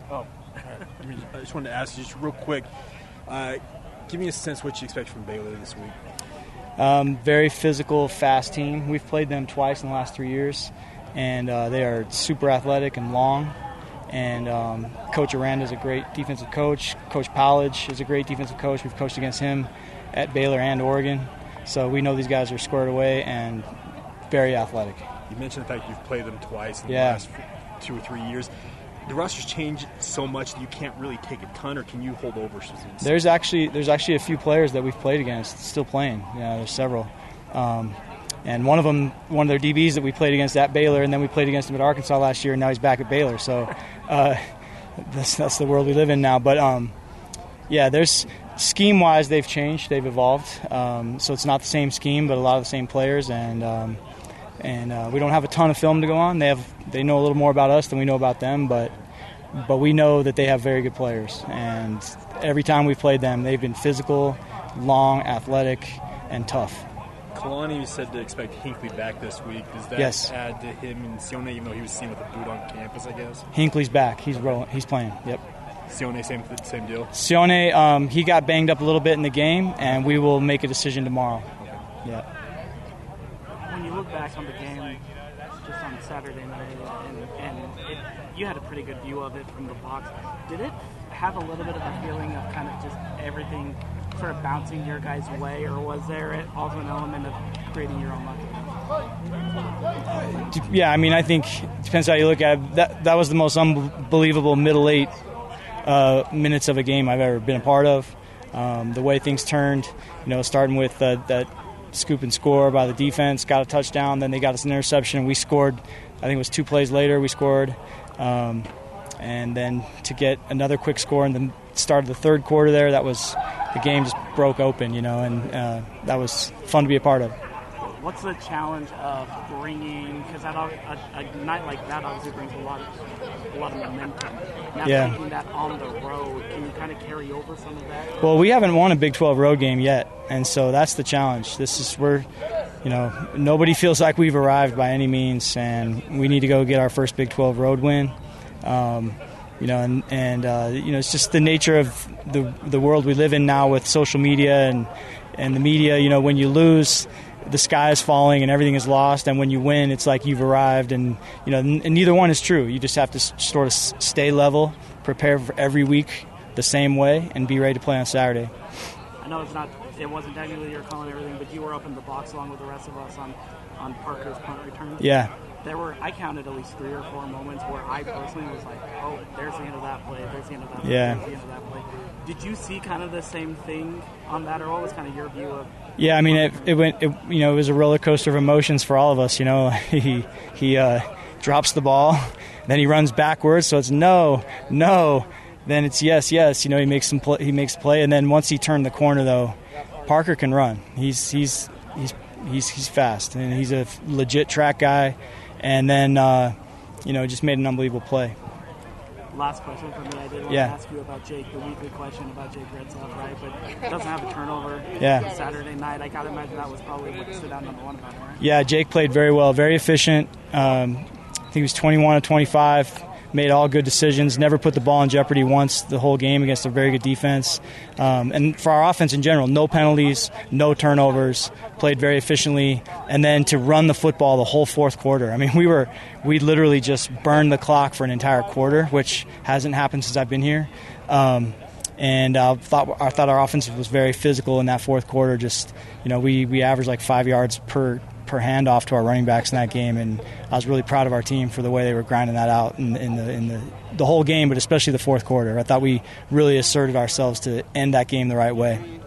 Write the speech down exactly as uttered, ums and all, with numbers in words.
Oh, I, mean, I just wanted to ask you just real quick. Uh, give me a sense what you expect from Baylor this week. Um, very physical, fast team. We've played them twice in the last three years, and uh, they are super athletic and long. And um, Coach Aranda is a great defensive coach. Coach Powledge is a great defensive coach. We've coached against him at Baylor and Oregon. So we know these guys are squared away and very athletic. You mentioned the fact you've played them twice in yeah. the last two or three years. The roster's changed so much that you can't really take a ton, or can you hold over? There's actually there's actually a few players that we've played against still playing. Yeah, there's several. Um, and one of them, one of their D Bs that we played against at Baylor, and then we played against him at Arkansas last year, and now he's back at Baylor. So uh, that's, that's the world we live in now. But, um, yeah, there's scheme-wise they've changed. They've evolved. Um, so it's not the same scheme, but a lot of the same players. And um, and uh, we don't have a ton of film to go on. They have they know a little more about us than we know about them, but but we know that they have very good players. And every time we've played them, they've been physical, long, athletic, and tough. Kalani said to expect Hinckley back this week. Does that yes. add to him and Sione, even though he was seen with a boot on campus, I guess? Hinckley's back. He's rolling. He's playing. Yep. Sione, same same deal? Sione, um, he got banged up a little bit in the game, and we will make a decision tomorrow. Okay. Yeah. When you look back on the game just on Saturday night, and, and it, you had a pretty good view of it from the box, did it have a little bit of a feeling of kind of just everything sort of bouncing your guys' way, or was there also an element of creating your own luck? Yeah, I mean, I think it depends how you look at it. That, that was the most unbelievable middle eight uh, minutes of a game I've ever been a part of. Um, the way things turned, you know, starting with uh, that scoop and score by the defense, got a touchdown, then they got us an interception, and we scored. I think it was two plays later we scored. Um, and then to get another quick score in the start of the third quarter there, that was the game just broke open, you know, and uh, that was fun to be a part of. What's the challenge of bringing, because a, a night like that obviously brings a lot of a lot of momentum. Now yeah. taking that on the road, can you kind of carry over some of that? Well, we haven't won a Big twelve road game yet, and so that's the challenge. This is where, you know, nobody feels like we've arrived by any means, and we need to go get our first Big twelve road win. Um, you know, and, and uh, you know, it's just the nature of the the world we live in now with social media and and the media. You know, when you lose, the sky is falling and everything is lost, and when you win, it's like you've arrived. And you know, n- and neither one is true. You just have to s- sort of s- stay level, prepare for every week the same way, and be ready to play on Saturday. I know it's not, it wasn't technically your call and everything, but you were up in the box along with the rest of us on on Parker's punt return. Yeah. There were, I counted at least three or four moments where I personally was like, oh, there's the end of that play, there's the end of that play, yeah. there's the end of that play. Did you see kind of the same thing on that, or what was kind of your view of? Yeah, I mean, it, it went. It, you know, it was a roller coaster of emotions for all of us. You know, he he uh, drops the ball, then he runs backwards, so it's no, no. Then it's yes, yes. You know, he makes some play, he makes play, and then once he turned the corner, though, Parker can run. He's he's he's he's he's fast, and he's a legit track guy. And then, uh, you know, just made an unbelievable play. Last question for me. I did want yeah. to ask you about Jake, the weekly question about Jake Redsoff, right? But doesn't have a turnover yeah. Saturday night. I got to imagine that was probably what stood out number one about him, right? Yeah, Jake played very well, very efficient. Um, I think he was twenty-one of twenty-five, made all good decisions, never put the ball in jeopardy once the whole game against a very good defense. Um, and for our offense in general, no penalties, no turnovers, played very efficiently. And then to run the football the whole fourth quarter. I mean, we were we literally just burned the clock for an entire quarter, which hasn't happened since I've been here. Um, and I uh, thought I thought our offense was very physical in that fourth quarter. Just, you know, we, we averaged like five yards per per handoff to our running backs in that game, and I was really proud of our team for the way they were grinding that out in, in the in the the whole game, but especially the fourth quarter. I thought we really asserted ourselves to end that game the right way.